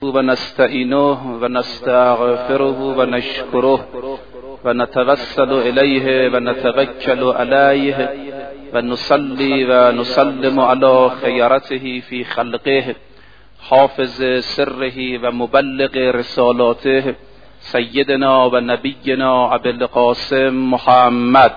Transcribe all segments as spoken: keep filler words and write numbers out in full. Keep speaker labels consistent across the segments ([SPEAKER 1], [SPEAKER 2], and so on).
[SPEAKER 1] ونستعينه ونستغفره ونشكره ونتوسل إليه ونتوكل عليه ونصلي ونسلم على خيرته في خلقه حافظ سره ومبلغ رسالاته سيدنا ونبينا أبي القاسم محمد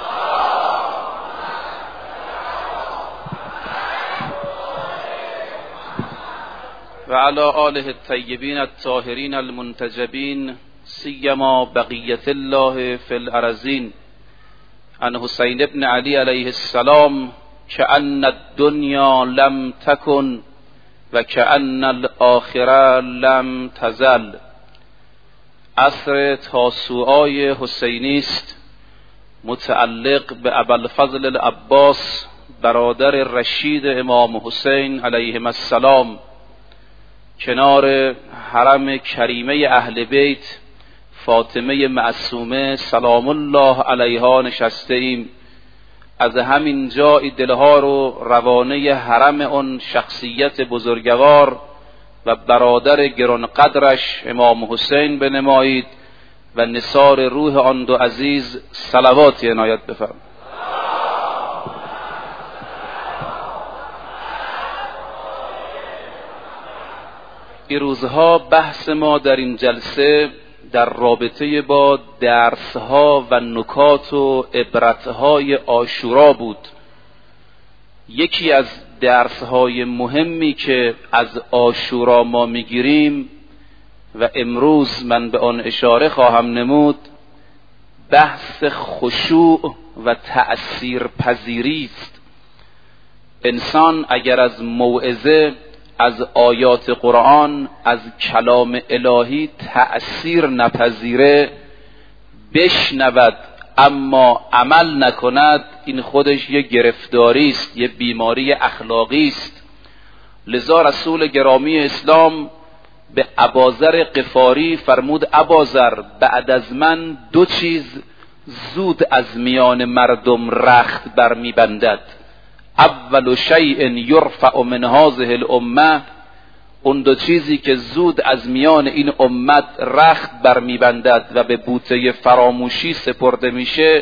[SPEAKER 1] وعلى آله الطيبين الطاهرين المنتجبين سيما بقية الله في الأرضين. عن حسين بن علي عليه السلام كأن الدنيا لم تكن وكأن الآخرة لم تزل. عصر تاسوعای حسینی است متعلق به ابوالفضل العباس برادر رشید امام حسین علیهم السلام کنار حرم کریمه اهل بیت فاطمه معصومه سلام الله علیها نشسته ایم. از همین جا دلها رو روانه حرم اون شخصیت بزرگوار و برادر گرانقدرش امام حسین بنمایید و نثار روح آن دو عزیز صلواتی عنایت بفرمایید. این روزها بحث ما در این جلسه در رابطه با درسها و نکات و عبرتهای عاشورا بود. یکی از درسهای مهمی که از عاشورا ما میگیریم و امروز من به آن اشاره خواهم نمود بحث خشوع و تأثیر پذیری است. انسان اگر از موعظه، از آیات قرآن، از کلام الهی تأثیر نپذیره، بشنود اما عمل نکند، این خودش یه گرفتاری است، یه بیماری اخلاقی است. لذا رسول گرامی اسلام به اباذر غفاری فرمود اباذر بعد از من دو چیز زود از میان مردم رخت برمیبندد. اول شیء یرفع من هذه الامه، اون دو چیزی که زود از میان این امت رخت برمیبندد و به بوته فراموشی سپرده میشه،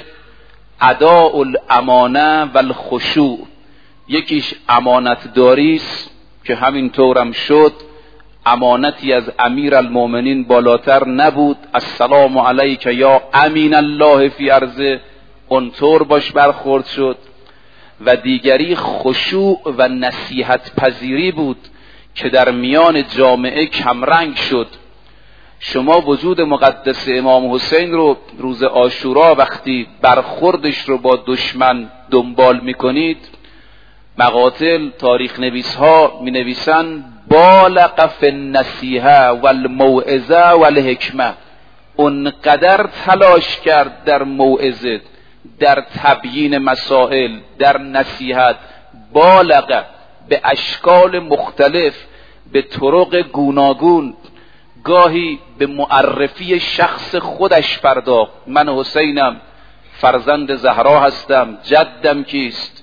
[SPEAKER 1] اداء الامانه و الخشوع. یکیش امانت داری است که همین طورم شد، امانتی از امیر المؤمنین بالاتر نبود، السلام علیک یا امین الله فی ارضه، اونطور باش برخورد شد. و دیگری خشوع و نصیحت پذیری بود که در میان جامعه کمرنگ شد. شما وجود مقدس امام حسین رو روز عاشورا وقتی برخوردش رو با دشمن دنبال میکنید، مقاتل تاریخ نویس ها می نویسن بالغ فی النصیحه و الموعظه و الحکمه، اونقدر تلاش کرد در موعظه، در تبیین مسائل، در نصیحت، بالغ به اشکال مختلف، به طرق گوناگون، گاهی به معرفی شخص خودش پرداخت. من حسینم، فرزند زهرا هستم، جدم کیست.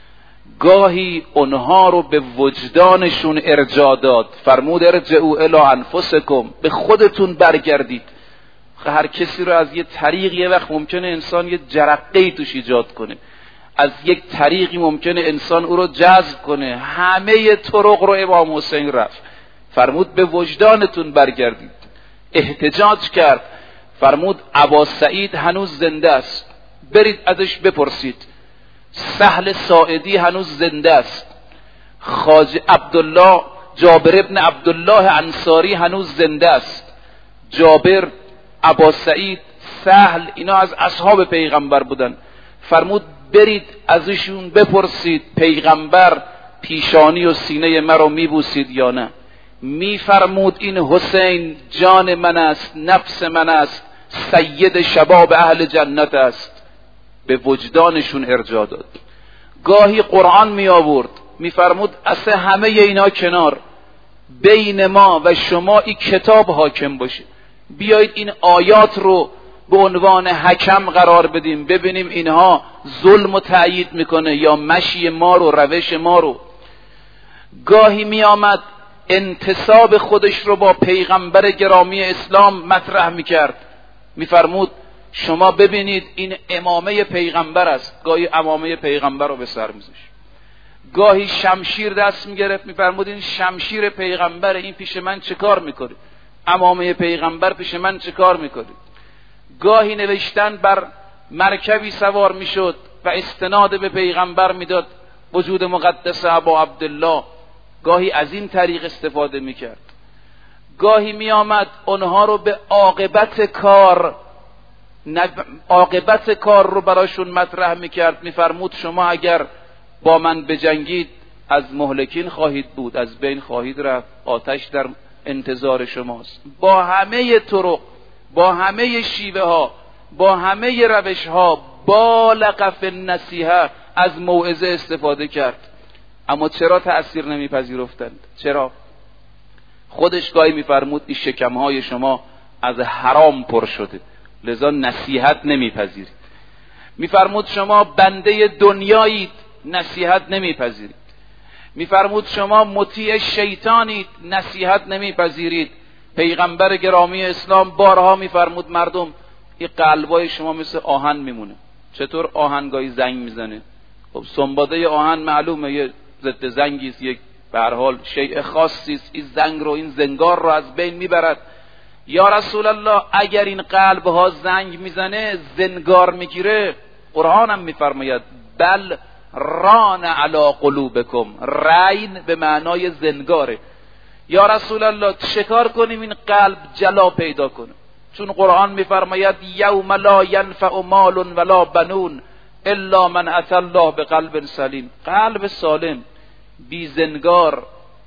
[SPEAKER 1] گاهی اونها رو به وجدانشون ارجاع داد، فرمود ارجعوا الی انفسکم، به خودتون برگردید. هر کسی رو از یه طریق یه وقت ممکنه انسان یه جرقه‌ای توش ایجاد کنه، از یک طریقی ممکنه انسان او رو جذب کنه. همه طرق رو امام حسین رفت، فرمود به وجدانتون برگردید. احتجاج کرد، فرمود ابا سعید هنوز زنده است، برید ازش بپرسید. سهل ساعدی هنوز زنده است. خواجه عبدالله جابر ابن عبدالله انصاری هنوز زنده است. جابر، ابا سعید، سهل، اینا از اصحاب پیغمبر بودن. فرمود برید ازشون بپرسید پیغمبر پیشانی و سینه مرا میبوسید یا نه. میفرمود این حسین جان من است، نفس من است، سید شباب اهل جنت است. به وجدانشون ارجاع داد. گاهی قرآن می آورد، میفرمود اصلا همه اینا کنار، بین ما و شما این کتاب حاکم باشه. بیایید این آیات رو به عنوان حکم قرار بدیم، ببینیم اینها ظلم و تأیید میکنه یا مشی ما رو، روش ما رو. گاهی می آمد انتساب خودش رو با پیغمبر گرامی اسلام مطرح میکرد. میفرمود شما ببینید این امامه پیغمبر است، گاهی امامه پیغمبر رو به سر میذاشت، گاهی شمشیر دست میگرفت، میفرمود این شمشیر پیغمبر، این پیش من چه کار میکنه؟ امامه پیغمبر پیش من چه کار میکنه؟ گاهی نوشتن بر مرکبی سوار میشد و استناد به پیغمبر میداد، وجود مقدس ابا عبدالله. گاهی از این طریق استفاده میکرد. گاهی میآمد اونها رو به عاقبت کار عاقبت کار رو براشون مطرح میکرد. میفرمود شما اگر با من بجنگید از مهلکین خواهید بود، از بین خواهید رفت، آتش در انتظار شماست. با همه طرق، با همه شیوه ها، با همه روش ها بالغ فی النصیحه از موعظه استفاده کرد. اما چرا تأثیر نمیپذیرفتند؟ چرا؟ خودش گاهی میفرمود این شکمهای شما از حرام پر شده، لذا نصیحت نمیپذیرید. میفرمود شما بنده دنیایید، نصیحت نمیپذیرید. میفرمود شما مطیع شیطانید، نصیحت نمیپذیرید. پیغمبر گرامی اسلام بارها میفرمود مردم این قلبای شما مثل آهن میمونه. چطور آهنگایی زنگ میزنه؟ خب سنباده آهن معلومه یه ضد زنگی است، یک به هر حال شیء خاصی است، این زنگ رو، این زنگار رو از بین میبرد. یا رسول الله اگر این قلب ها زنگ میزنه زنگار میگیره، قرآن هم میفرماید بل ران علی قلوبکم، رین به معنای زنگاره. یا رسول الله چه کار کنیم این قلب جلا پیدا کنه؟ چون قرآن میفرماید یوم لا ینفع مال ولا بنون الا من اتى الله بقلب سلیم. قلب سالم بی زنگار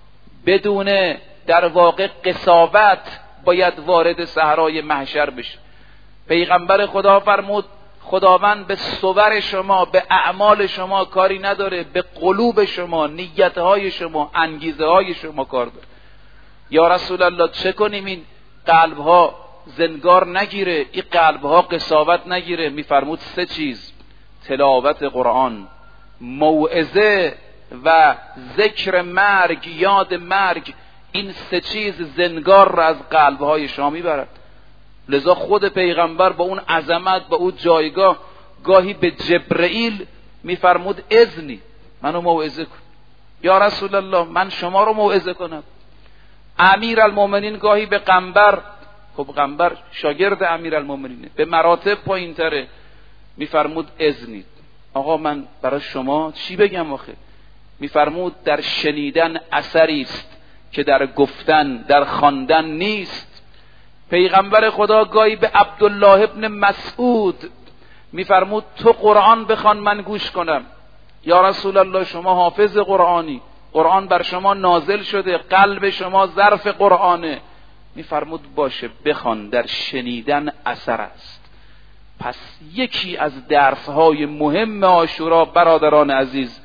[SPEAKER 1] بدون در واقع قساوت باید وارد صحرای محشر بشه. پیغمبر خدا فرمود خداوند به صور شما، به اعمال شما کاری نداره، به قلوب شما، نیتهای شما، انگیزه های شما کار داره. یا رسول الله چه کنیم این قلبها زنگار نگیره، این قلبها قساوت نگیره؟ میفرمود سه چیز: تلاوت قرآن، موعظه و ذکر مرگ، یاد مرگ. این سه چیز زنگار را از قلبهای شما میبرد. لذا خود پیغمبر با اون عظمت، با اون جایگاه، گاهی به جبرئیل میفرمود اذنی، منو موعظه کن. یا رسول الله من شما رو موعظه کنم. امیر المومنین گاهی به قنبر، خب قنبر شاگرد امیر المومنینه، به مراتب پایین تره، میفرمود اذنید. آقا من برای شما چی بگم آخه؟ میفرمود در شنیدن اثری است که در گفتن، در خواندن نیست. پیغمبر خدا گاهی به عبدالله ابن مسعود میفرمود تو قرآن بخوان من گوش کنم. یا رسول الله شما حافظ قرآنی، قرآن بر شما نازل شده، قلب شما ظرف قرآنه. میفرمود باشه بخوان، در شنیدن اثر است. پس یکی از درسهای مهم عاشورا برادران عزیز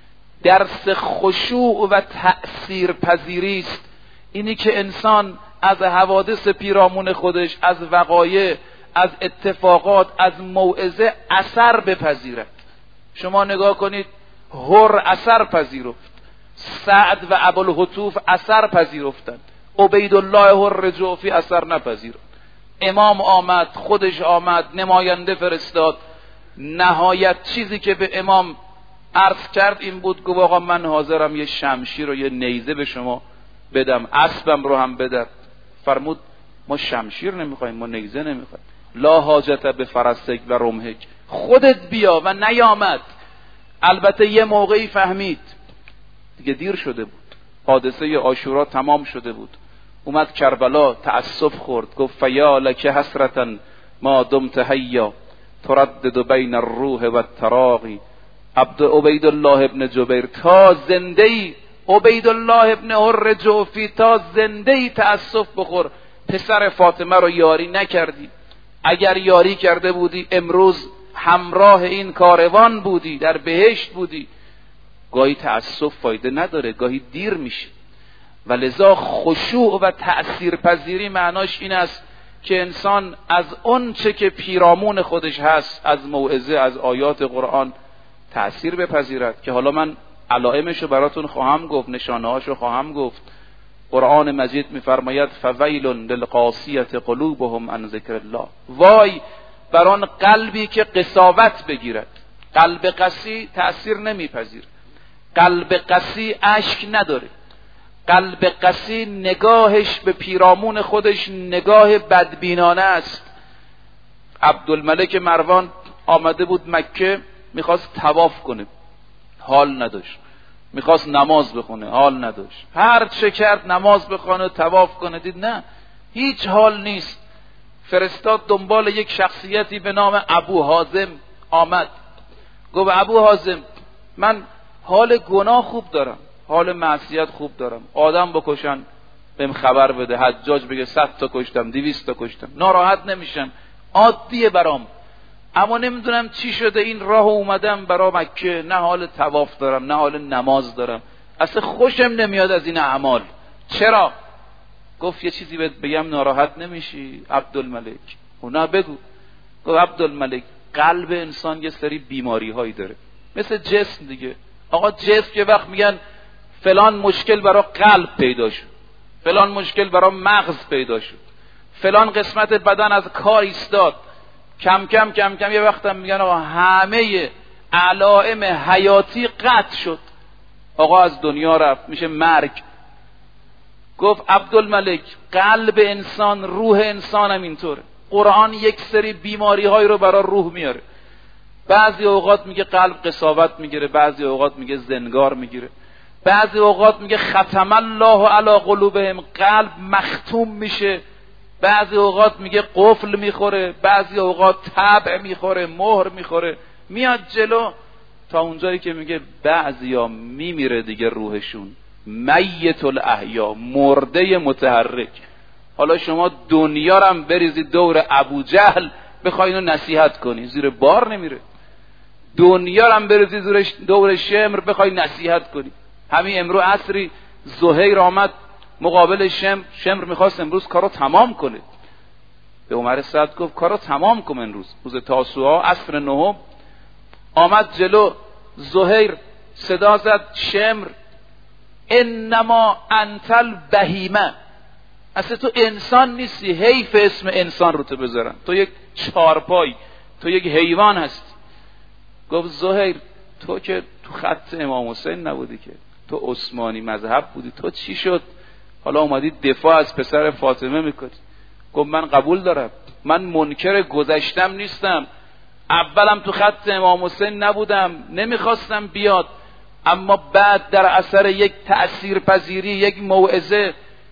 [SPEAKER 1] درس خشوع و تأثیر پذیری است. اینی که انسان از حوادث پیرامون خودش، از وقایع، از اتفاقات، از موعظه اثر بپذیرد. شما نگاه کنید، هر اثر پذیرفت، سعد و ابوالهتوف اثر پذیرفتند، عبیدالله هر جوفی اثر نپذیرفت. امام آمد، خودش آمد، نماینده فرستاد. نهایت چیزی که به امام عرض کرد این بود، گفت آقا من حاضرم یه شمشیر و یه نیزه به شما بدم، اسبم رو هم بدم. فرمود ما شمشیر نمیخوایم، ما نیزه نمیخوایم. لا حاجت به فرسک و رمحک، خودت بیا. و نیامد. البته یه موقعی فهمید دیگه دیر شده بود، حادثه عاشورا تمام شده بود. اومد کربلا، تأسف خورد، گفت فیا لک حسرتا ما دمت حیا تردد بین الروح و التراغی. عبد عبیدالله ابن جبیر تا زنده ای، عبیدالله ابن هر جوفی تا زنده ای تأسف بخور، پسر فاطمه رو یاری نکردی. اگر یاری کرده بودی امروز همراه این کاروان بودی، در بهشت بودی. گاهی تأسف فایده نداره، گاهی دیر میشه. و لذا خشوع و تأثیر پذیری معناش این است که انسان از اون چه که پیرامون خودش هست، از موعظه، از آیات قرآن تأثیر بپذیرد. که حالا من علائمشو براتون خواهم گفت، نشانه‌هاشو خواهم گفت. قرآن مجید میفرماید فویل للقاسیة قلوبهم عن ذکر الله، وای بر آن قلبی که قساوت بگیرد. قلب قسی تأثیر نمیپذیر، قلب قسی اشک نداره، قلب قسی نگاهش به پیرامون خودش نگاه بدبینانه است. عبدالملک مروان آمده بود مکه، میخواست طواف کنه، حال نداشت. میخواست نماز بخونه، حال نداشت. هر چه کرد نماز بخونه، طواف کنه، دید نه، هیچ حال نیست. فرستاد دنبال یک شخصیتی به نام ابو حازم. آمد گفت ابو حازم، من حال گناه خوب دارم، حال معصیت خوب دارم، آدم بکشن بهم خبر بده، حجاج بگه صد تا کشتم، دویست تا کشتم، ناراحت نمیشم، عادیه برام، اما نمیدونم چی شده این راه اومدم برا مکه، نه حال طواف دارم نه حال نماز دارم، اصلا خوشم نمیاد از این اعمال. چرا؟ گفت یه چیزی بهت بگم ناراحت نمیشی عبدالملک؟ اونا بگو. گفت عبدالملک، قلب انسان یه سری بیماری هایی داره مثل جسم دیگه. آقا جسم یه وقت میگن فلان مشکل برا قلب پیدا شد، فلان مشکل برا مغز پیدا شد، فلان قسمت بدن از کار ایستاد، کم کم کم کم یه وقت هم میگن آقا همه علائم حیاتی قطع شد، آقا از دنیا رفت، میشه مرگ. گفت عبدالملک، قلب انسان، روح انسان هم اینطوره. قرآن یک سری بیماری های رو برای روح میاره. بعضی اوقات میگه قلب قساوت میگیره، بعضی اوقات میگه زنگار میگیره، بعضی اوقات میگه ختم الله علی قلوبهم، قلب مختوم میشه، بعضی اوقات میگه قفل میخوره، بعضی اوقات طبع میخوره، مهر میخوره، میاد جلو تا اونجایی که میگه بعضیا میمیره دیگه روحشون، میت الاحیا، مرده متحرک. حالا شما دنیا رو هم بریزی دور ابو جهل بخوای اینو نصیحت کنی، زیر بار نمیره. دنیا رو هم بریزی دور شمر بخوای نصیحت کنی. همین امروز عصری زهیر آمد مقابل شمر، شمر میخواست امروز کارو تمام کنه. به عمر سعد گفت کارو تمام کن امروز، روز تاسوعا عصر نهم. آمد جلو زهیر، صدا زد شمر انما انت البهیمه، اصلا تو انسان نیستی، حیف اسم انسان رو تو بذارن، تو یک چارپای، تو یک حیوان هستی. گفت زهیر تو که تو خط امام حسین نبودی که، تو عثمانی مذهب بودی، تو چی شد حالا اومدی دفاع از پسر فاطمه میکنی؟ گفت من قبول دارم، من منکر گذشتم نیستم، اولم تو خط امام حسین نبودم، نمیخواستم بیاد، اما بعد در اثر یک تأثیر پذیری، یک موعظه،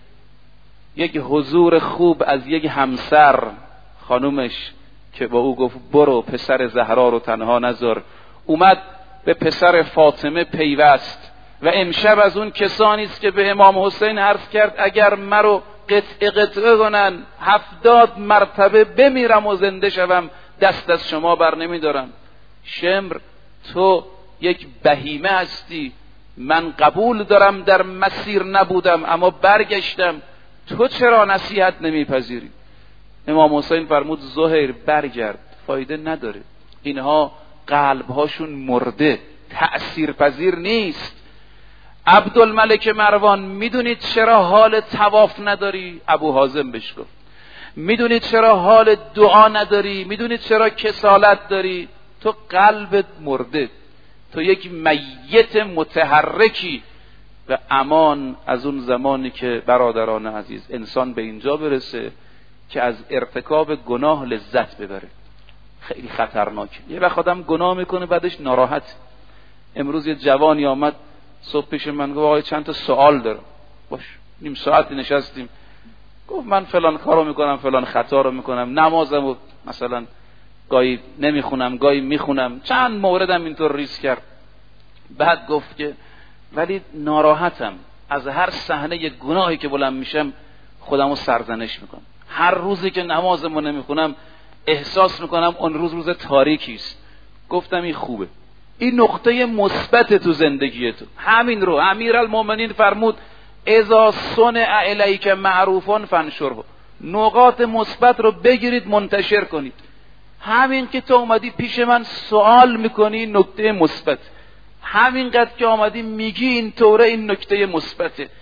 [SPEAKER 1] یک حضور خوب از یک همسر خانومش که با او گفت برو پسر زهرا رو تنها نذار، اومد به پسر فاطمه پیوست. و امشب از اون کسانی است که به امام حسین عرض کرد اگر مرا قطعه قطعه کنن هفتاد مرتبه بمیرم و زنده شوم دست از شما بر نمیدارم. شمر تو یک بهیمه هستی، من قبول دارم در مسیر نبودم اما برگشتم، تو چرا نصیحت نمیپذیری؟ امام حسین فرمود زهیر برگرد، فایده نداره، اینها قلبهاشون مرده، تأثیر پذیر نیست. عبدالملک مروان میدونید چرا حال طواف نداری؟ ابو حازم بهش گفت میدونید چرا حال دعا نداری؟ میدونید چرا کسالت داری؟ تو قلبت مرده، تو یک میت متحرکی. و امان از اون زمانی که برادران عزیز انسان به اینجا برسه که از ارتکاب گناه لذت ببره، خیلی خطرناکه. یه وقت آدم گناه میکنه بعدش ناراحت. امروز یه جوانی آمد صبح پیش من گفت آقای چند تا سوال دارم. باش نیم ساعتی نشستیم، گفت من فلان کارو میکنم، فلان خطا رو میکنم، نمازمو مثلا گاهی نمیخونم گاهی میخونم، چند موردم اینطور ریز کرد. بعد گفت که ولی ناراحتم از هر صحنه گناهی که بلند میشم خودمو سرزنش میکنم، هر روزی که نمازمو نمیخونم احساس میکنم اون روز روز تاریکی است. گفتم این خوبه، این نقطه مثبت تو زندگی تو. همین رو امیرالمومنین فرمود اذا صنع الیک معروفا فانشره، نقاط مثبت رو بگیرید منتشر کنید. همین که تو اومدی پیش من سوال میکنی نکته مثبت، همینقدر که آمدی میگی این طوره این نکته مثبته.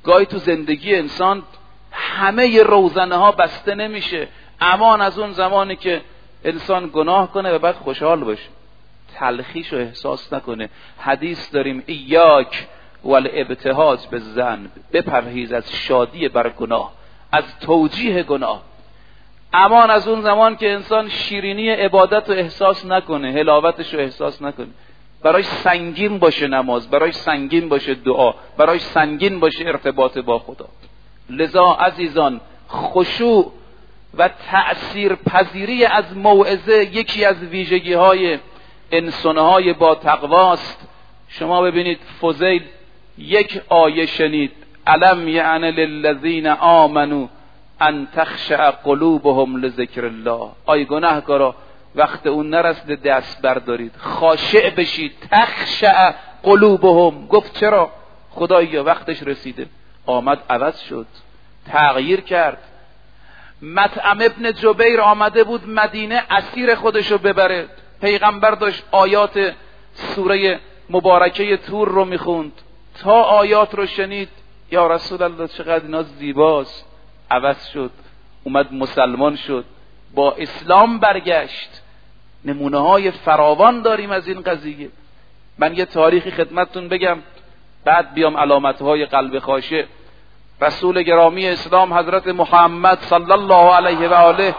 [SPEAKER 1] گاهی تو زندگی انسان همه روزنه ها بسته نمیشه. امان از اون زمانی که انسان گناه کنه و بعد خوشحال باشه، تلخیشو احساس نکنه. حدیث داریم ایاک والابتهاج بالذنب، بپرهیز از شادی بر گناه، از توجیه گناه. امان از اون زمان که انسان شیرینی عبادت رو احساس نکنه، حلاوتش رو احساس نکنه. برایش سنگین باشه نماز، برایش سنگین باشه دعا، برایش سنگین باشه ارتباط با خدا. لذا عزیزان، خشوع و تأثیر پذیری از موعظه یکی از ویژگی های انسانهای با تقواست. شما ببینید فضیل یک آیه شنید، الم یعن للذین آمنوا ان تخشع قلوبهم لذکر الله. آی گناهکارا، وقت اون نرسیده دست بردارید، خاشع بشید. تخشع قلوبهم، گفت چرا؟ خدایا وقتش رسیده. آمد عوض شد، تغییر کرد. مطعم ابن جبیر آمده بود مدینه اسیر خودشو ببره. پیغمبر داشت آیات سوره مبارکه تور رو میخوند، تا آیات رو شنید، یا رسول الله چقدر اینا زیباست. عوض شد، اومد مسلمان شد، با اسلام برگشت. نمونه های فراوان داریم از این قضیه. من یه تاریخی خدمتتون بگم، بعد بیام علامت های قلب خاشع. رسول گرامی اسلام حضرت محمد صلی الله علیه و آله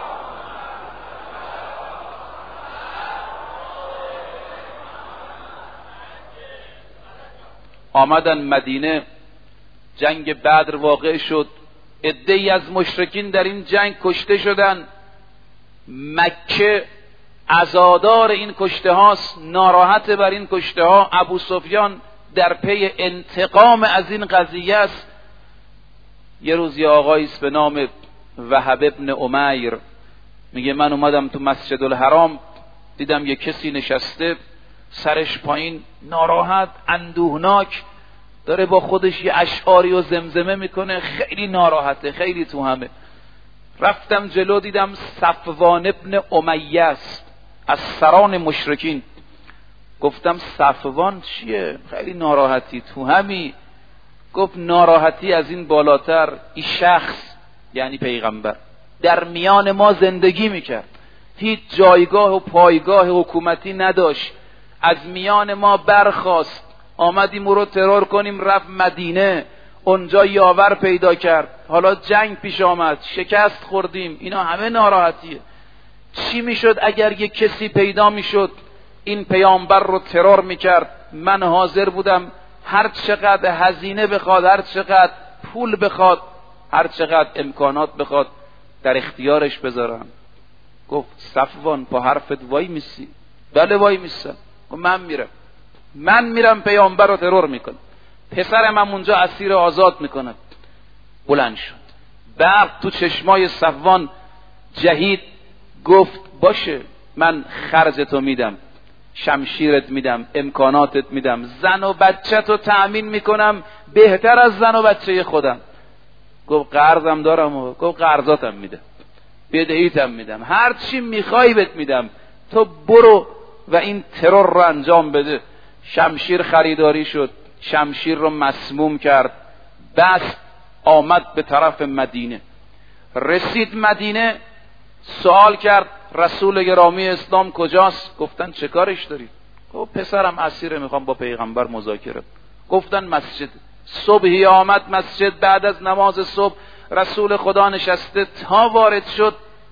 [SPEAKER 1] آمدن مدینه، جنگ بدر واقع شد. عده‌ای از مشرکین در این جنگ کشته شدن. مکه عزادار این کشته هاست، ناراحت بر این کشته ها. ابو سفیان در پی انتقام از این قضیه است. یه روز یه آقایی است به نام وهب ابن امیر میگه من اومدم تو مسجد الحرام، دیدم یه کسی نشسته سرش پایین، ناراحت، اندوهناک، داره با خودش یه اشعاری و زمزمه میکنه، خیلی ناراحته، خیلی تو همه. رفتم جلو، دیدم صفوان ابن امیه است، از سران مشرکین. گفتم صفوان چیه؟ خیلی ناراحتی، تو همی؟ گفت ناراحتی از این بالاتر، این شخص یعنی پیغمبر در میان ما زندگی میکرد، هیچ جایگاه و پایگاه حکومتی نداشت، از میان ما برخاست، آمدیم او رو ترور کنیم، رفت مدینه، اونجا یاور پیدا کرد، حالا جنگ پیش آمد، شکست خوردیم. اینا همه ناراحتیه. چی میشد اگر یک کسی پیدا میشد این پیامبر رو ترور میکرد؟ من حاضر بودم هر چقدر هزینه بخواد، هر چقدر پول بخواد، هر چقدر امکانات بخواد در اختیارش بذارم. گفت صفوان پا حرفت وای میسی؟ بله وای میسم. گفت من میرم، من میرم پیامبر رو ترور میکنم، پسرم هم اونجا اسیر آزاد میکنم. بلند شد، برق تو چشمای صفوان جهید. گفت باشه، من خرجتو میدم، شمشیرت میدم، امکاناتت میدم، زن و بچه‌تو تأمین میکنم بهتر از زن و بچه خودم. گفت قرضم دارم. و گفت قرضاتم میدم، بدهیتم میدم، هر چی میخوای بهت میدم، تو برو و این ترور رو انجام بده. شمشیر خریداری شد، شمشیر رو مسموم کرد، بس آمد به طرف مدینه. رسید مدینه، سوال کرد رسول گرامی اسلام کجاست؟ گفتن چه کارش داری؟ گفت پسرم اسیره، میخوام با پیغمبر مذاکره. گفتن مسجد. صبحی آمد مسجد، بعد از نماز صبح رسول خدا نشسته، تا وارد شد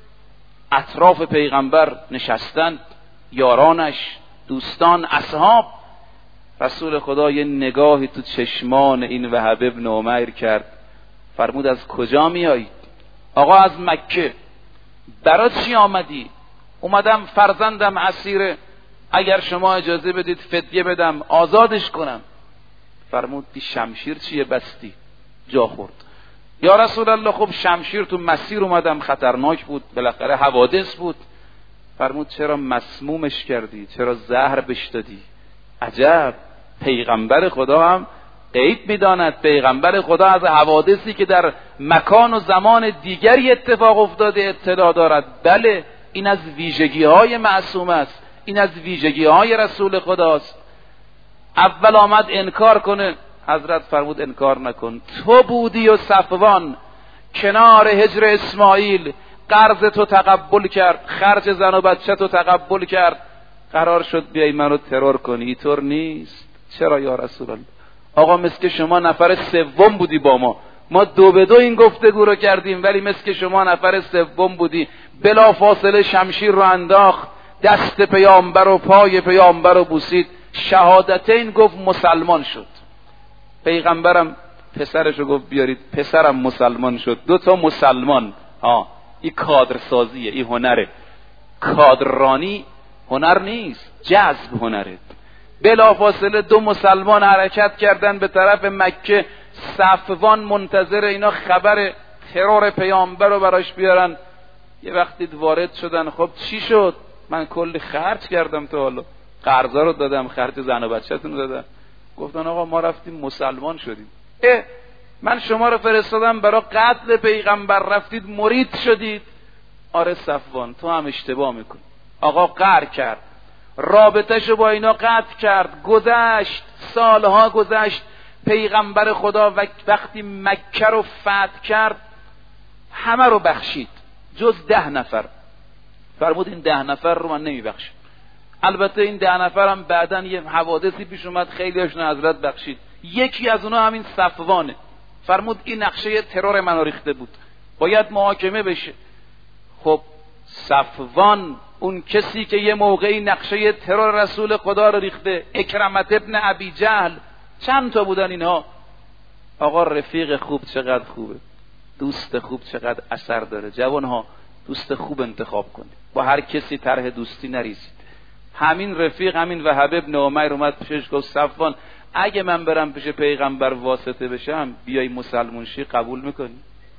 [SPEAKER 1] اطراف پیغمبر نشستن یارانش، دوستان، اصحاب. رسول خدا یه نگاهی تو چشمان این وهب ابن امیر کرد، فرمود از کجا میایی؟ آقا از مکه. برای چی آمدی؟ اومدم فرزندم اسیره، اگر شما اجازه بدید فدیه بدم آزادش کنم. فرمود بی شمشیر چیه بستی؟ جا خورد. یا رسول الله خب شمشیر تو مسیر اومدم، خطرناک بود، بالاخره حوادث بود. فرمود چرا مسمومش کردی؟ چرا زهر بهش دادی؟ عجب، پیغمبر خدا هم غیب میداند. پیغمبر خدا از حوادثی که در مکان و زمان دیگری اتفاق افتاده اطلاع دارد. بله، این از ویژگی های معصوم است، این از ویژگی های رسول خداست. اول آمد انکار کنه، حضرت فرمود انکار نکن، تو بودی و صفوان کنار حجر اسماعیل، قرض تو تقبل کرد، خرج زن و بچه تو تقبل کرد، قرار شد بیای منو ترور کنی. اینطور نیست. چرا یا رسول الله؟ آقا مثل شما نفر سوم بودی با ما، ما دو به دو این گفتگو رو کردیم، ولی مثل شما نفر سوم بودی. بلا فاصله شمشیر رو انداخت، دست پیامبر و پای پیامبر رو بوسید، شهادتین گفت، مسلمان شد. پیغمبرم پسرش رو گفت بیارید، پسرم مسلمان شد. دو تا مسلمان. ها این کادر سازیه، این هنره. کادررانی هنر نیست، جذب هنره. بلا فاصله دو مسلمان حرکت کردن به طرف مکه. صفوان منتظر اینا خبر ترور پیامبر رو براش بیارن. یه وقتی وارد شدن، خب چی شد؟ من کلی خرج کردم تا حالا، قرضا رو دادم، خرج زن و بچه‌تون رو دادم. گفتن آقا ما رفتیم مسلمان شدیم. اه من شما رو فرستادم برای قتل پیغمبر، رفتید مرید شدید. آره صفوان تو هم اشتباه میکنی. آقا قهر کرد، رابطه‌شو با اینا قطع کرد. گذشت، سالها گذشت. پیغمبر خدا وقتی مکه رو فتح کرد همه رو بخشید جز ده نفر. فرمود این ده نفر رو من نمیبخشم. البته این ده نفر هم بعداً یه حوادثی پیش اومد، خیلی‌هاشون حضرت بخشید. یکی از اونها همین صفوانه. فرمود این نقشه ترور منو ریخته بود، باید محاکمه بشه. خب صفوان اون کسی که یه موقعی نقشه ترور رسول خدا رو ریخته، اکرمت ابن ابی جهل، چند تا بودن اینها. آقا رفیق خوب چقدر خوبه، دوست خوب چقدر اثر داره. جوانها دوست خوب انتخاب کنید، با هر کسی طرح دوستی نریزید. همین رفیق همین وهب ابن عمیر اومد پیشش گفت صفوان اگه من برم پیش پیغمبر واسطه بشم بیای مسلمون شی قبول میکنی؟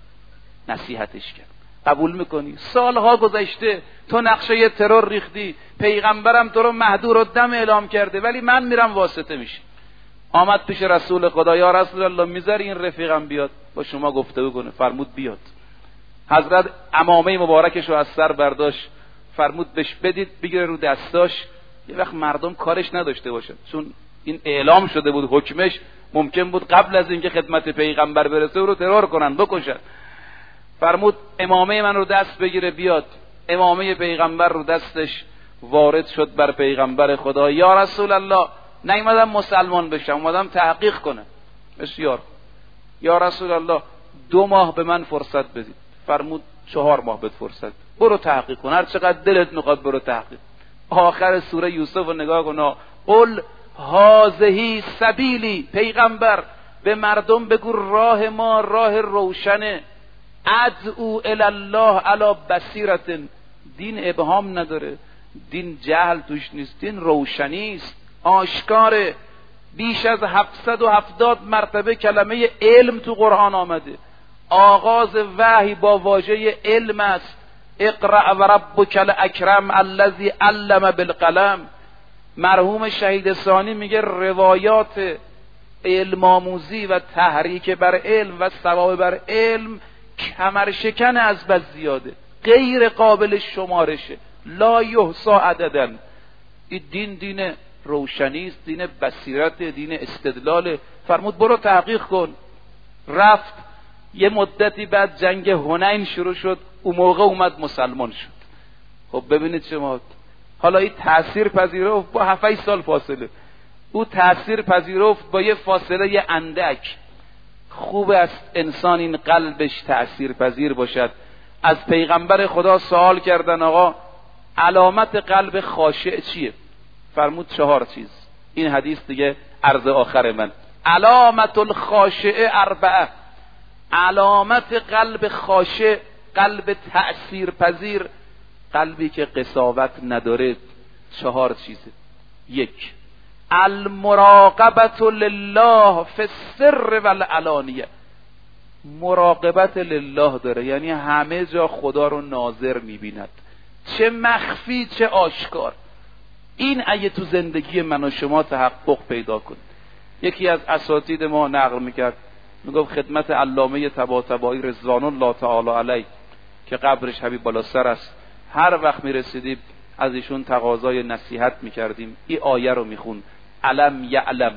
[SPEAKER 1] نصیحتش کرد. قبول میکنی؟ سالها گذشته، تو نقشه ترور ریختی، پیغمبرم تو رو مهدور الدم اعلام کرده، ولی من میرم واسطه میشه. آمد پیش رسول خدا، یا رسول الله میذاری این رفیقم بیاد با شما گفتگو کنه؟ فرمود بیاد. حضرت عمامه مبارکش رو از سر برداشت، فرمود بهش بدید بگیره رو دستاش. یه وقت مردم کارش نداشته باشه، چون این اعلام شده بود حکمش، ممکن بود قبل از اینکه خدمت پیغمبر برسه او رو ترور کنن، بکشن. فرمود امامه من رو دست بگیره بیاد. امامه پیغمبر رو دستش وارد شد بر پیغمبر خدا. یا رسول الله نیومدم مسلمان بشم، اومدم تحقیق کنم. بسیار. یا رسول الله دو ماه به من فرصت بدید. فرمود چهار ماه بهت فرصت، برو تحقیق کن، هر چقدر دلت میخواد برو تحقیق. آخر سوره یوسف رو نگاه کن، قل هذه سبیلی، پیغمبر به مردم بگو راه ما راه روشنه، ادعو الی الله علی بصیرت. دین ابهام نداره، دین جهل توش نیست، دین روشنی است، آشکاره. بیش از هفتصد و هفتاد مرتبه کلمه علم تو قرآن آمده. آغاز وحی با واژه علم است. اقرأ و ربک الاکرم الذی علم بالقلم. مرحوم شهید ثانی میگه روایات علم آموزی و تحریک بر علم و ثواب بر علم کمر شکن از بس زیاده، غیر قابل شمارشه، لا یحصی عددا. این دین دین روشنی است، دین بصیرت، دین استدلال. فرمود برو تحقیق کن. رفت. یه مدتی بعد جنگ حنین شروع شد، اون موقع اومد مسلمان شد. خب ببینید شما، حالا این تأثیر پذیرفت با هفت سال فاصله، او تأثیر پذیرفت با یه فاصله یه اندک. خوب است انسان این قلبش تأثیر پذیر باشد. از پیغمبر خدا سوال کردن آقا علامت قلب خاشع چیه؟ فرمود چهار چیز. این حدیث دیگه عرض آخر من. علامت الخاشع اربعه. علامت قلب خاشع، قلب تأثیر پذیر، قلبی که قساوت نداره، چهار چیزه. یک، المراقبت لله فی السر والعلانیه. مراقبت لله داره، یعنی همه جا خدا رو ناظر میبیند، چه مخفی چه آشکار. این اگه تو زندگی من و شما تحقق پیدا کنه. یکی از اساتید ما نقل میکرد، میگفت خدمت علامه طباطبایی رضوان الله تعالی علیه که قبرش حبیب بالا سر است، هر وقت میرسیدیم از ایشون تقاضای نصیحت میکردیم. این آیه رو میخون، علم یعلم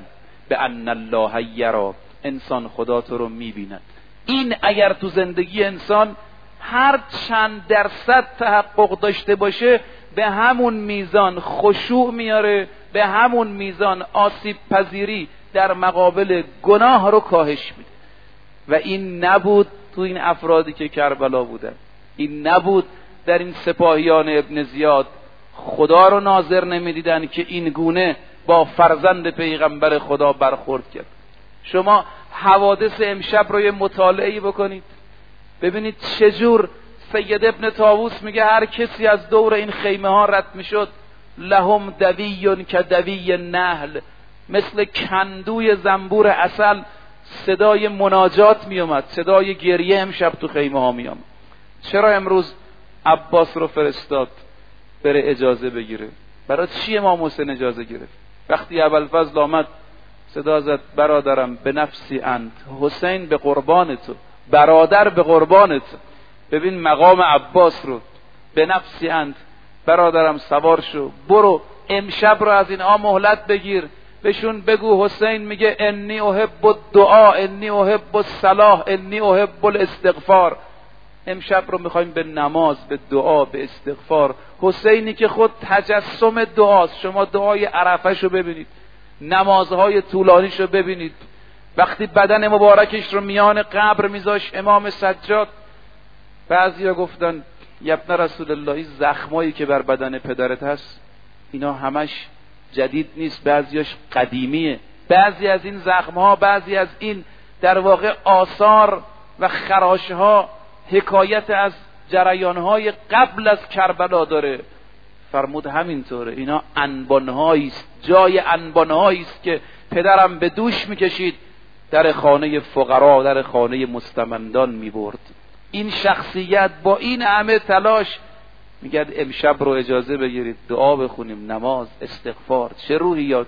[SPEAKER 1] به ان الله یرا، انسان خدا تو رو میبیند. این اگر تو زندگی انسان هر چند درصد تحقق داشته باشه، به همون میزان خشوع میاره، به همون میزان آسیب پذیری در مقابل گناه رو کاهش میده. و این نبود تو این افرادی که کربلا بودن، این نبود در این سپاهیان ابن زیاد. خدا رو ناظر نمیدیدن که این گونه با فرزند پیغمبر خدا برخورد کرد. شما حوادث امشب رو یه مطالعه‌ای بکنید، ببینید چجور سید ابن طاووس میگه هر کسی از دور این خیمه ها رد میشد، لهم دویون که دوی نحل، مثل کندوی زنبور عسل صدای مناجات میومد، صدای گریه امشب تو خیمه ها میومد. چرا امروز عباس رو فرستاد بره اجازه بگیره؟ برای چی امام حسین اجازه گرفت؟ وقتی ابوالفضل آمد صدا زد برادرم به نفسی انت، حسین به قربان تو، برادر به قربان تو. ببین مقام عباس رو، به نفسی انت، برادرم سوار شو، برو امشب رو از این آ مهلت بگیر، بهشون بگو حسین میگه انی احب الدعا، انی احب الصلاح، انی احب الاستغفار. امشب رو میخوایم به نماز، به دعا، به استغفار. حسینی که خود تجسم دعاست. شما دعای عرفه شو ببینید، نمازهای طولانیشو ببینید. وقتی بدن مبارکش رو میان قبر میذاش امام سجاد، بعضیا گفتن یبن رسول الله این زخمایی که بر بدن پدرت هست اینا همش جدید نیست، بعضیاش قدیمیه. بعضی از این زخمها، بعضی از این در واقع آثار و خراشها حکایت از جریانهای قبل از کربلا داره. فرمود همینطوره، اینا انبانهایی است، جای انبانهایی است که پدرم به دوش میکشید، در خانه فقرا، در خانه مستمندان میبرد. این شخصیت با این همه تلاش میگه امشب رو اجازه بگیرید دعا بخونیم، نماز، استغفار. چه روحیات!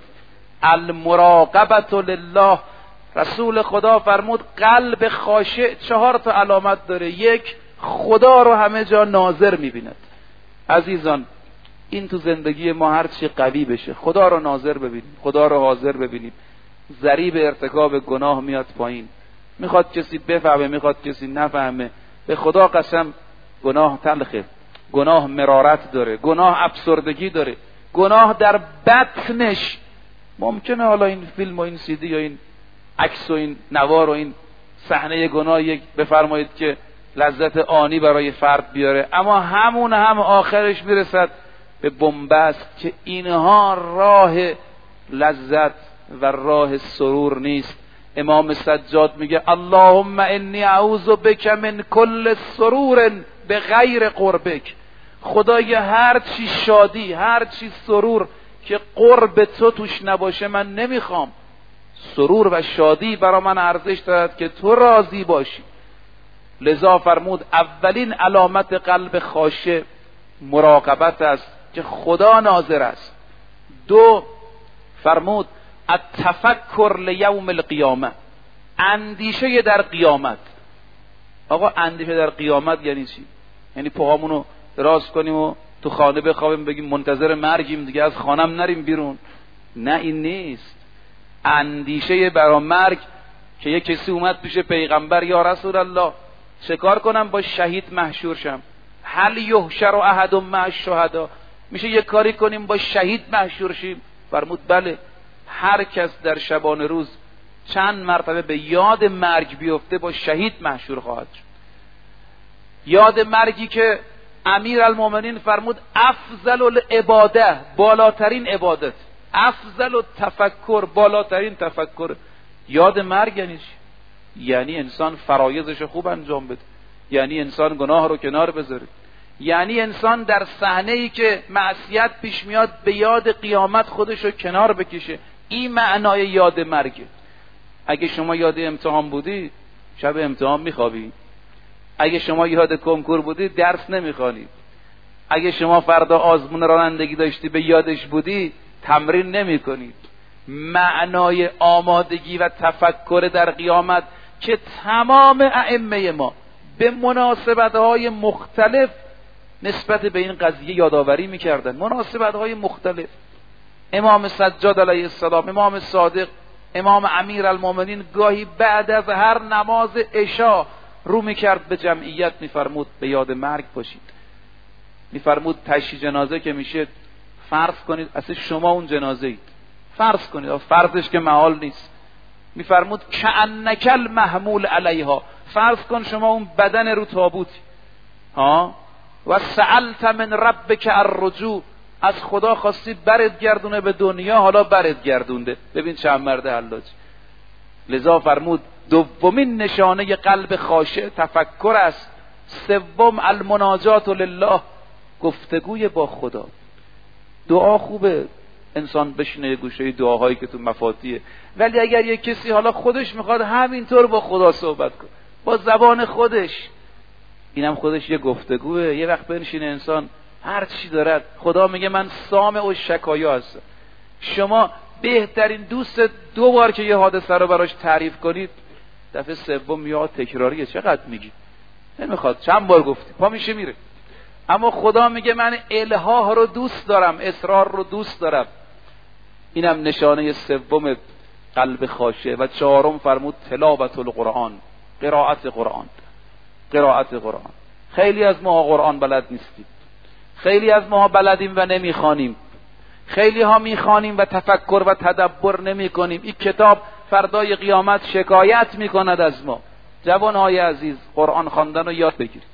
[SPEAKER 1] المراقبت لله. رسول خدا فرمود قلب خاشع چهار تا علامت داره. یک، خدا رو همه جا ناظر میبیند. عزیزان این تو زندگی ما هر چی قوی بشه، خدا رو ناظر ببینیم، خدا رو حاضر ببینیم، ضریب ارتکاب گناه میاد پایین. میخواد کسی بفهمه، میخواد کسی نفهمه، به خدا قسم گناه تلخه، گناه مرارت داره، گناه افسردگی داره، گناه در بطنش ممکنه حالا این فیلم و این سیدی یا این عکس و این نوار و این صحنه گناه یک بفرمایید که لذت آنی برای فرد بیاره، اما همون هم آخرش میرسد به بنبست که اینها راه لذت و راه سرور نیست. امام سجاد میگه اللهم انی اعوذ بک من کل سرور بغیر قربک. خدای هر چی شادی، هر چی سرور که قرب تو توش نباشه من نمیخوام. سرور و شادی برای من ارزش دارد که تو راضی باشی. لذا فرمود اولین علامت قلب خاشع مراقبت است که خدا ناظر است. دو، فرمود التفکر لیوم القیامه، اندیشه در قیامت. آقا اندیشه در قیامت یعنی چی؟ یعنی پاهامونو دراز کنیم و تو خانه بخوابیم بگیم منتظر مرگیم دیگه از خانم نریم بیرون؟ نه، این نیست. اندیشه برای مرگ که یک کسی اومد پیش پیغمبر یا رسول الله چه کار کنم با شهید محشور شم؟ هل یحشر احد مع الشهدا، میشه یک کاری کنیم با شهید محشور شیم؟ فرمود بله، هر کس در شبانه روز چند مرتبه به یاد مرگ بیفته با شهید محشور خواهد شد. یاد مرگی که امیر المومنین فرمود افضل العباده، بالاترین عبادت، افضل التفکر، بالاترین تفکر. یاد مرگ یعنی چی؟ یعنی انسان فرایضش خوب انجام بده، یعنی انسان گناه رو کنار بذاره، یعنی انسان در صحنه‌ای که معصیت پیش میاد به یاد قیامت خودش رو کنار بکشه. این معنای یاد مرگه. اگه شما یاد امتحان بودی شب امتحان میخوابی، اگه شما یاد کنکور بودی درس نمیخوانی، اگه شما فردا آزمون رانندگی داشتی به یادش بودی تمرین نمیکنی. معنای آمادگی و تفکر در قیامت که تمام ائمه ما به مناسبت‌های مختلف نسبت به این قضیه یادآوری میکردن، مناسبت‌های مختلف. امام سجاد علیه السلام، امام صادق امام امیرالمومنین گاهی بعد از هر نماز عشا رو میکرد به جمعیت، میفرمود به یاد مرگ باشید. میفرمود تشییع جنازه که میشه فرض کنید اصلا شما اون جنازه اید، فرض کنید، فرضش که محال نیست. میفرمود کأنک المحمول علیها، فرض کن شما اون بدن رو تابوتی ها، و سألت من ربک الرجوع، از خدا خواستی برت گردونه به دنیا، حالا برت گردونده. ببین چند مرد حلاج. لذا فرمود دومین نشانه قلب خاشع تفکر است، سوم المناجات لله، گفتگوی با خدا. دعا خوبه انسان بشینه یه گوشه دعاهایی که تو مفاتیحه، ولی اگر یه کسی حالا خودش میخواد همینطور با خدا صحبت کنه با زبان خودش، اینم خودش یه گفتگوه. یه وقت بنشینه انسان هر چی دارد، خدا میگه من سامع و شکایا هستم. شما بهترین دوست دو بار که یه حادثه رو براش تعریف کنید، دفعه سوم یا تکراریه، چقدر میگی؟ نمیخواد، چند بار گفتی پا میشه میره. اما خدا میگه من الها رو دوست دارم، اسرار رو دوست دارم. اینم نشانه سوم قلب خاشع. و چهارم فرمود تلاوت القرآن، قرائت قرآن. قرائت قرآن. خیلی از ما قرآن بلد نیستیم، خیلی از ما بلدیم و نمیخوانیم، خیلی ها میخوانیم و تفکر و تدبر نمی کنیم. این کتاب فردای قیامت شکایت میکند از ما. جوانهای عزیز، قرآن خواندن رو یاد بگیرید.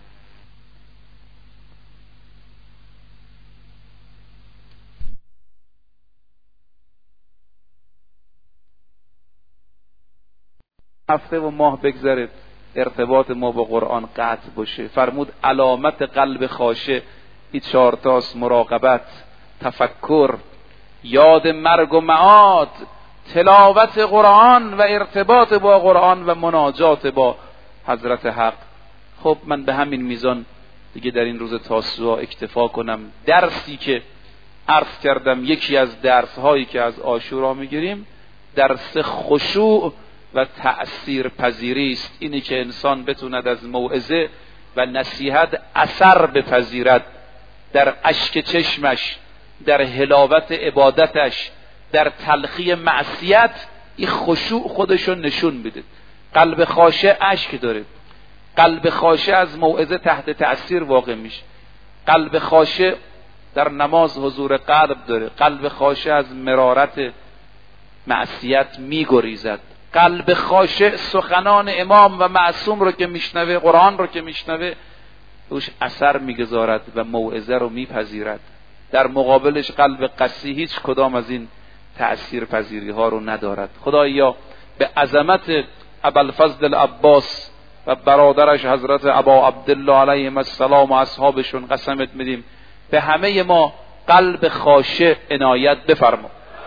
[SPEAKER 1] هفته و ماه بگذرد ارتباط ما با قرآن قطع باشه. فرمود علامت قلب خاشع این چهار تاست: مراقبت، تفکر، یاد مرگ و معاد، تلاوت قرآن و ارتباط با قرآن و مناجات با حضرت حق. خب من به همین میزان دیگه در این روز تاسوعا اکتفا کنم. درسی که عرض کردم، یکی از درس هایی که از عاشورا میگیریم، درس خشوع و تأثیر پذیری است. اینی که انسان بتوند از موعظه و نصیحت اثر بپذیرد در اشک چشمش، در حلاوت عبادتش، در تلخی معصیت. این خشوع خودشو نشون بده. قلب خاشع اشک داره، قلب خاشع از موعظه تحت تأثیر واقع میشه. قلب خاشع در نماز حضور قلب داره. قلب خاشع از مرارت معصیت میگریزد. قلب خاشع سخنان امام و معصوم رو که میشنوه، قرآن رو که میشنوه، روش اثر میگذارد و موعظه رو میپذیرد. در مقابلش قلب قسی هیچ کدام از این تأثیر پذیری ها رو ندارد. خدایا به عظمت ابوالفضل العباس و برادرش حضرت ابا عبدالله علیهم السلام و اصحابشون قسمت میدیم، به همه ما قلب خاشع عنایت بفرما.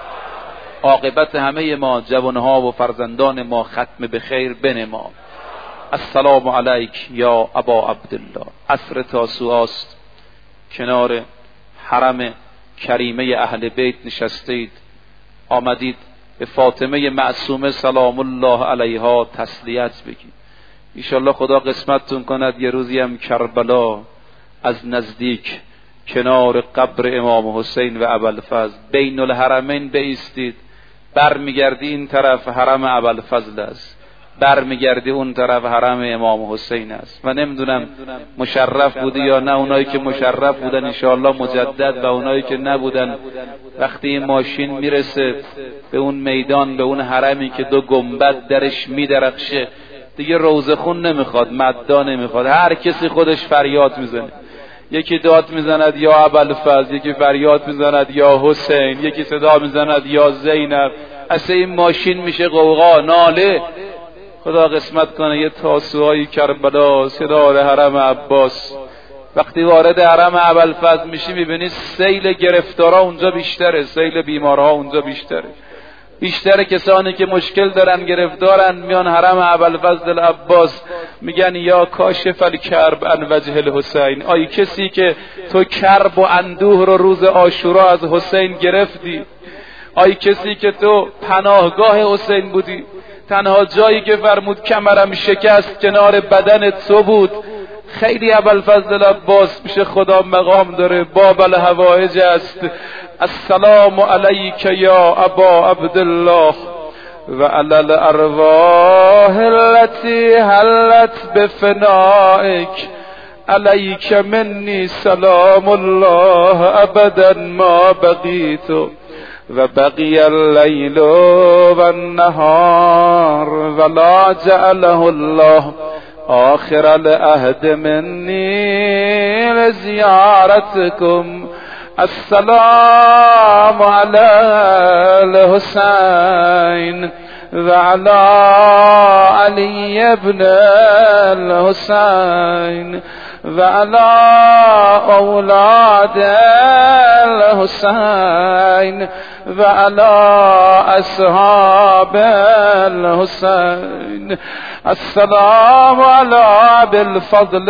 [SPEAKER 1] عاقبت همه ما، جوانها و فرزندان ما، ختم به خیر بنما. السلام علیک یا ابا عبدالله. عصر تاسوعا است، کنار حرم کریمه اهل بیت نشستید، آمدید به فاطمه معصومه سلام الله علیها تسلیت بگید. انشالله خدا قسمتتون کند یه روزی هم کربلا از نزدیک کنار قبر امام حسین و ابوالفضل بین الحرمین بایستید. برمیگردی این طرف حرم ابوالفضل است، برمیگردی اون طرف حرم امام حسین است. و نمیدونم مشرف بودی یا نه. اونایی که مشرف بودن انشاءالله مجدد، و اونایی که نبودن، وقتی این ماشین میرسه به اون میدان، به اون حرمی که دو گنبد درش میدرخشه، دیگه روزه خون نمیخواد، مددا نمیخواد، هر کسی خودش فریاد میزنه. یکی داد میزند یا ابوالفضل، یکی فریاد میزند یا حسین، یکی صدا میزند یا زینب. اصلا این ماشین میشه قوقا، ناله. خدا قسمت کنه یه تاسوعای کربلا، صدا حرم عباس. وقتی وارد حرم ابوالفضل میشی میبینی سیل گرفتارا اونجا بیشتره، سیل بیمارها اونجا بیشتره. بیشتر کسانی که مشکل دارن، گرفتارن، میان حرم ابوالفضل العباس، میگن یا کاشف الکرب عن وجه الحسین. آی کسی که تو کرب و اندوه رو روز عاشورا از حسین گرفتی، آی کسی که تو پناهگاه حسین بودی، تنها جایی که فرمود کمرم شکست کنار بدن تو بود. خیلی ابوالفضل العباس میشه خدا مقام داره، باب الحوائج است. السلام علیک یا ابا عبدالله وعلى الأرواح التي هلت بفنائك عليك مني سلام الله أبدا ما بقيت وبقي الليل والنهار ولا جعله الله آخر العهد مني لزيارتكم. السلام على الحسين وعلى علي بن الحسين وعلى أولاد الحسين وعلى أصحاب الحسين. السلام على أبي الفضل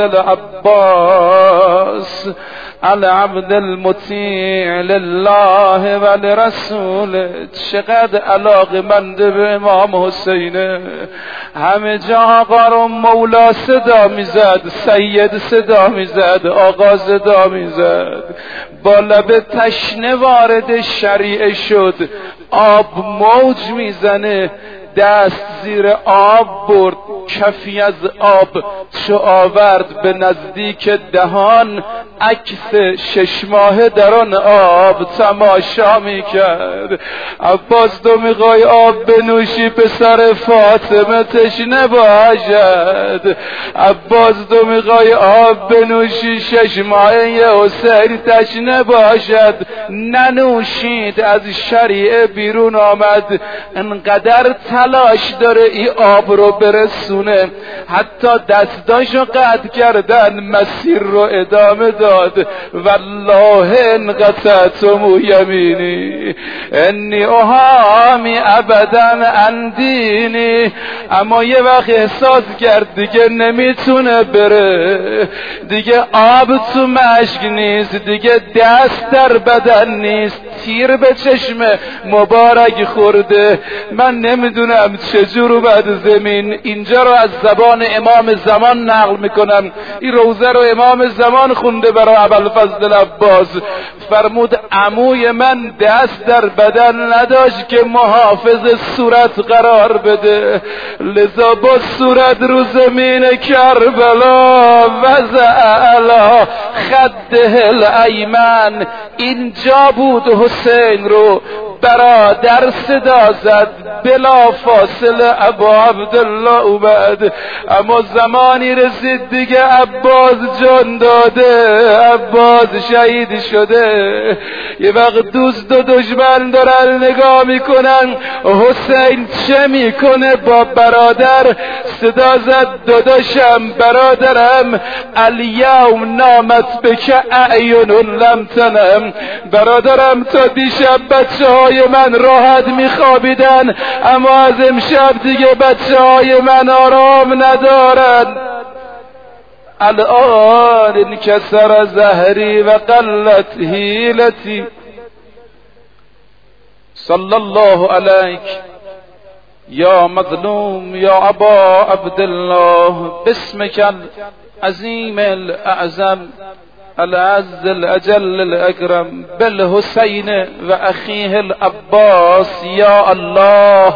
[SPEAKER 1] العباس العبد المطیع لله و لرسوله. چقدر علاقمند به امام حسینه. همه جا آقا رو مولا صدا میزد، سید صدا میزد، آقا صدا میزد. با لب تشنه وارد شریعه شد، آب موج میزنه، دست زیر آب برد، کفی از آب چو آورد به نزدیک دهان، عکس شش ماهه در آن آب تماشا میکرد. عباس تو میخوای آب بنوشی پسر فاطمه تشنه باشد، عباس تو میخوای آب بنوشی شش ماهه حسین تشنه باشد. ننوشید، از شریعه بیرون آمد، انقدر تلاش داره ای آب رو برسونه، حتی دستاشو قطع کردن، مسیر رو ادامه داد. والله ان قطعتم یمینی انی احامی ابدا عن دینی. اما یه وقت احساس کرد دیگه نمیتونه بره، دیگه آب تو مشک نیست، دیگه دست در بدن نیست، تیر به چشم مبارک خورده. من نمیدونم چجور بعد زمین اینجا رو از زبان امام زمان نقل میکنم. این روزه رو امام زمان خونده برای ابوالفضل عباس. فرمود عموی من دست در بدن نداشت که محافظ صورت قرار بده، لذا با صورت رو زمین کربلا وضع علی خده الایمن. اینجا بود حسین رو برادر صدا زد، بلا فاصله ابا عبدالله اومد. اما زمانی رسید دیگه عباس جان داده، عباس شهید شده. یه وقت دوست و دشمن دارن نگاه میکنن حسین چه میکنه با برادر. صدا زد داداشم، برادرم، الیوم نامت بک اعین لم تنم. برادرم تا دیشب بچه های من راحت میخوابیدن، اما از امشب دیگه بچه های من آرام ندارن. الان انکسر ظهری و قلت حیلتی. صلی الله علیک یا مظلوم یا ابا عبدالله، باسمک العظیم الاعظم العز الاجل الاکرم بالحسین و اخیه العباس یا الله.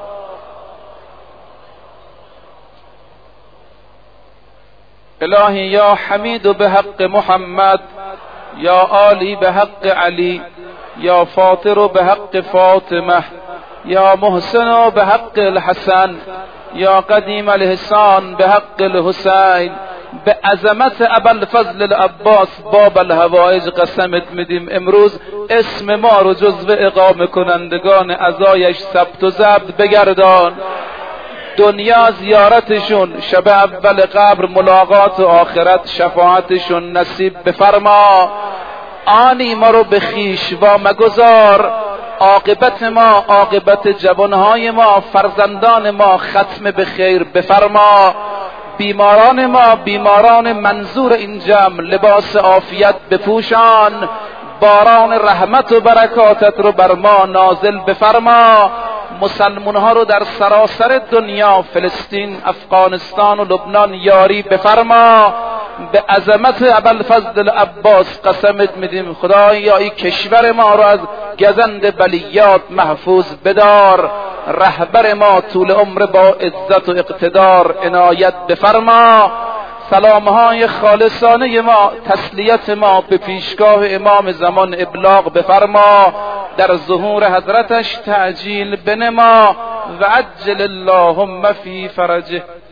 [SPEAKER 1] الهی یا حمید بحق محمد، یا عالی بحق علی، یا فاطر بحق فاطمه، یا محسن بحق الحسن، یا قدیم الحسان بحق الحسین. به عظمت ابوالفضل العباس باب الحوائج قسمت میدیم امروز اسم ما رو جزو اقامه کنندگان عزایش ثبت و ضبط بگردان. دنیا زیارتشون، شب اول قبر ملاقات و آخرت شفاعتشون نصیب بفرما. آنی ما رو به خویش وا مگذار، عاقبت ما، عاقبت جوانهای ما، فرزندان ما ختم به خیر بفرما. بیماران ما، بیماران منظور این جمع، لباس عافیت بپوشان. باران رحمت و برکاتت رو بر ما نازل بفرما. مسلمان ها رو در سراسر دنیا، فلسطین، افغانستان و لبنان یاری بفرما. به عظمت ابوالفضل العباس قسمت میدیم خدایا این کشور ما رو از گزند بلیات محفوظ بدار. رهبر ما طول عمر با عزت و اقتدار عنایت بفرما. سلامهای خالصانه ما، تسلیت ما به پیشگاه امام زمان ابلاغ بفرما. در ظهور حضرتش تعجیل بنما و عجل اللهم فی فرجه.